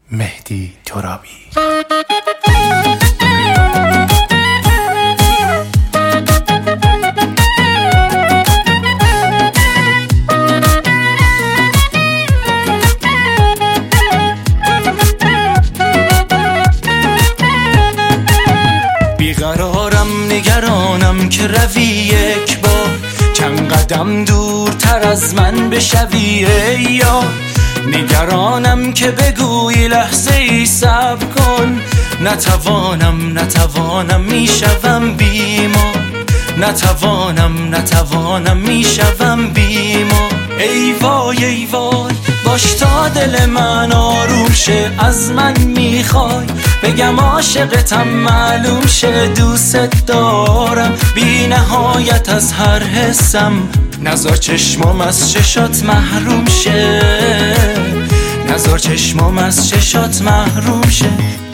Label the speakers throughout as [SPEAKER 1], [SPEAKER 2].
[SPEAKER 1] مهدی ترابی.
[SPEAKER 2] بیقرارم نگرانم که روی یک بار چند قدم دورتر از من بشوی ای یار. نگرانم که بگویی لحظه ای صبر کن. نتوانم میشوم بیمار. نتوانم میشوم بیمار. ای وای ای وای باش تا دل من آروم شه. از من میخوای بگم عاشقتم معلوم شه. دوست دارم بی نهایت از هر حسم. نذار چشمم از چشات محروم شه. نذار چشمم از چشات محروم شه.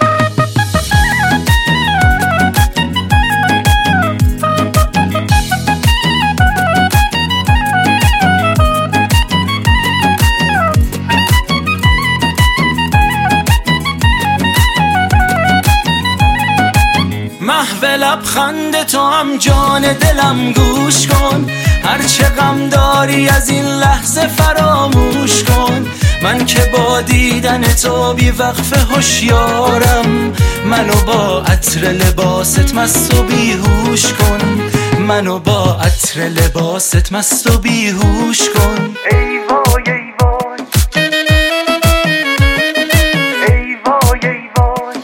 [SPEAKER 2] محو لبخند تو هم جان دلم گوش کن. هرچه غم داری از این لحظه فراموش کن. من که با دیدن تو بی وقفه هوشیارم. منو با عطر لباست مست و بیهوش کن. منو با عطر لباست مست و بیهوش کن. ای وای ای وای ای وای ای وای.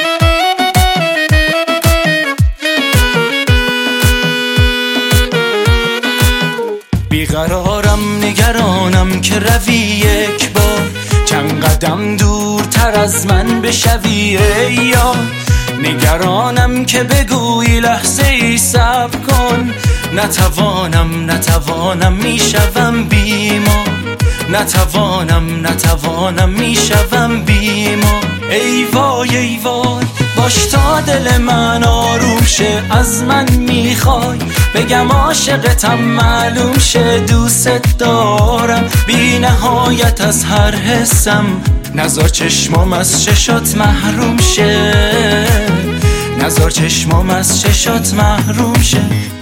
[SPEAKER 2] بیقرارم نگرانم که روی یک بار چند قدم دورتر از من بشوی ای یار. نگرانم که بگویی لحظه ای صبر کن. نتوانم میشوم بیمار. نتوانم میشوم بیمار. ای وای ای وای باش تا دل من آروم شه. از من میخوای بگم عاشقتم معلوم شه. دوست دارم بی نهایت از هر حسم. نذار چشمم از چشات محروم شه. نذار چشمم از چشات محروم شه.